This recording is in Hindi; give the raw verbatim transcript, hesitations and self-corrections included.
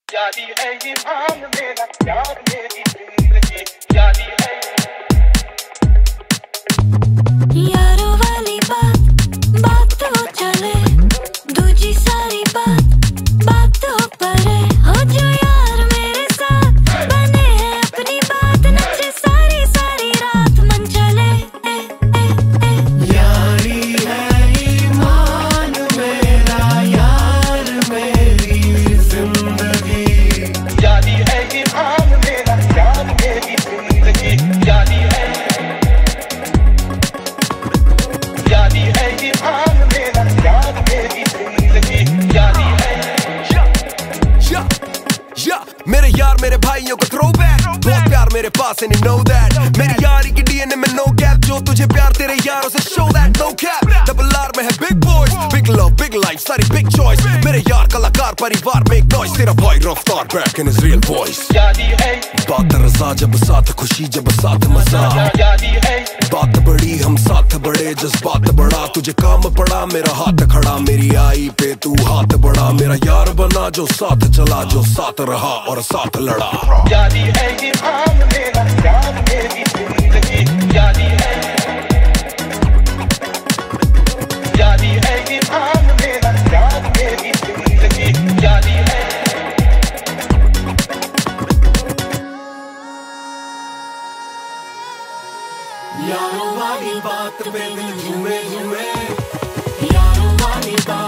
यारी है ये मान मेरा प्यार मेरी जिंदगी यारी है यारों वाली बात बात तो चले दूजी सारी बात बात तो परे हो जो यार मेरे साथ बने हैं अपनी बात नचे सारी सारी रात मन चले ए, ए, ए। यारी है ईमान मेरा यार मेरी जिंदगी यारी है ये मान मेरा प्यार मेरी जिंदगी यारी है यारी है ये मान मेरा प्यार मेरी जिंदगी यारी है या या मेरे यार मेरे भाइयों का थ्रोबैक बहुत प्यार मेरे पास एंड यू नो दैट मेरी यारी की डीएनए में नो गैप जो तुझे प्यार तेरे यारों से show that no cap double R में है big boys big love big life सारी बिग चॉइस मेरे यार कलाकार परिवार मेक नॉइस तेरा भाई Raftaar back in his real voice यारी है बात रज़ा जब साथ खुशी जब साथ मजा यारी है बात बड़ी हम साथ बड़े जज्बात बड़ा तुझे काम पड़ा मेरा हाथ खड़ा मेरी आई पे तू हाथ बढ़ा मेरा यार बना जो साथ चला जो साथ रहा और साथ लड़ा यारी है ये मान मेरा प्यार मेरी जिंदगी यारी है यारी है ये मान मेरा प्यार मेरी जिंदगी यारी है यारों वाली बात पे दिल झूमे झूमे यारों वाली बात